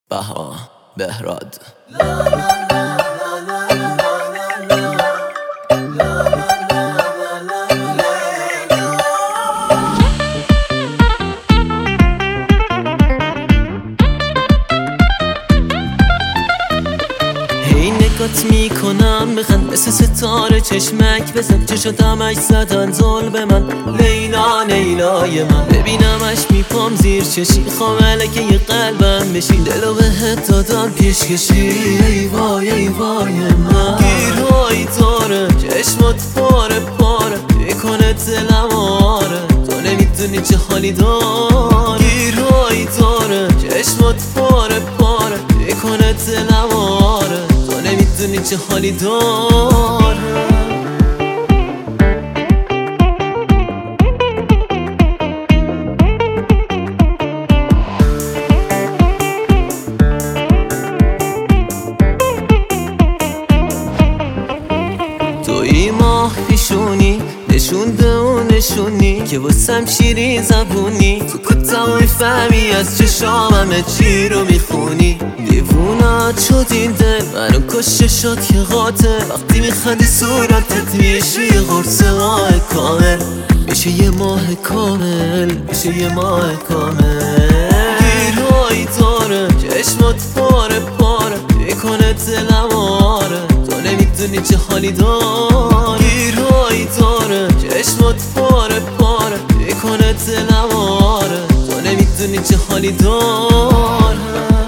بها بهراد. نگات میکنم بخند مثل ستاره چشمک بزن چشات همش زدن زل به من لیلا لیلای من ببینمش میپام زیر چشی خواه ملکه یه قلبم بشی دلو بهت دادم پیش کشی ای وای ای وای من گیرهایی داره چشمات پاره پاره میکنه دلم آره تو نمیدونی چه حالی داره گیرهایی داره چشمات پاره پاره میکنه دلم آره نمیدونی چه حالی داره. توی ماه پیشونی نشونده و نشونی که واسم شیرین زبونی تو کتا میفهمی از چشاممه چی رو میخونی دیوونات شد این دل منو کشه شد که قاتل وقتی میخندی صورتت میشه یه قرص ماه کامل میشه یه ماه کامل میشه یه ماه کامل گیرهایی داره چشمات پاره پاره میکنه دلم آره تو نمیدونی چه حالی داره گیرهایی داره چشمات پاره پاره میکنه دلم آره تو نمیدونی چه حالی داره.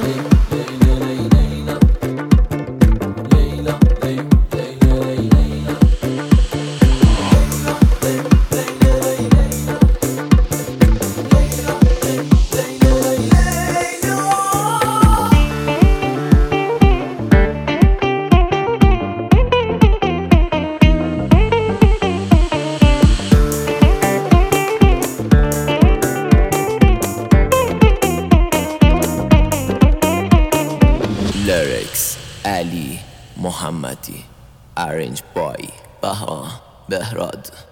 Lyrics علی محمدی Arrange by بها بهراد.